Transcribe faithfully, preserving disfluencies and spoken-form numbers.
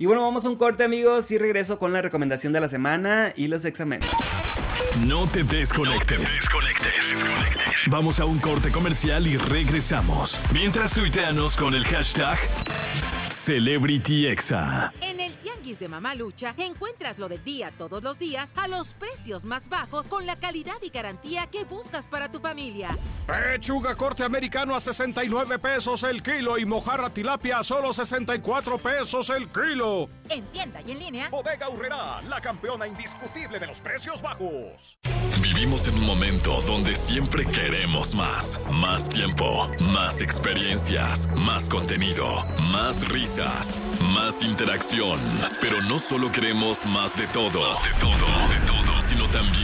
Y bueno, vamos a un corte, amigos, y regreso con la recomendación de la semana y los exámenes. No te desconectes. No te desconectes. Desconectes. Vamos a un corte comercial y regresamos. Mientras tuiteanos con el hashtag CelebrityExa. En el Tianguis de Mamalucha encuentras lo del día todos los días a los precios más bajos con la calidad y garantía que buscas para tu familia. Pechuga corte americano a sesenta y nueve pesos el kilo y mojarra tilapia a solo sesenta y cuatro pesos el kilo. En tienda y en línea. Bodega Aurrerá, la campeona indiscutible de los precios bajos. Vivimos en un momento donde siempre queremos más. Más tiempo, más experiencias, más contenido, más risas, más interacción. Pero no solo queremos más de todo, más de todo, más de todo, sino también